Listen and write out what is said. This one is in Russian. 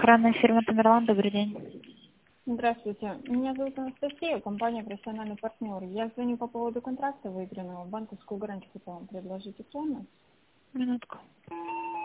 Охранная фирма Тамерлан, добрый день. Здравствуйте. Меня зовут Анастасия, компания «Профессиональный партнер». Я звоню по поводу контракта выигранного. Банковскую гарантию хотела вам предложить. Актуально? Минутку.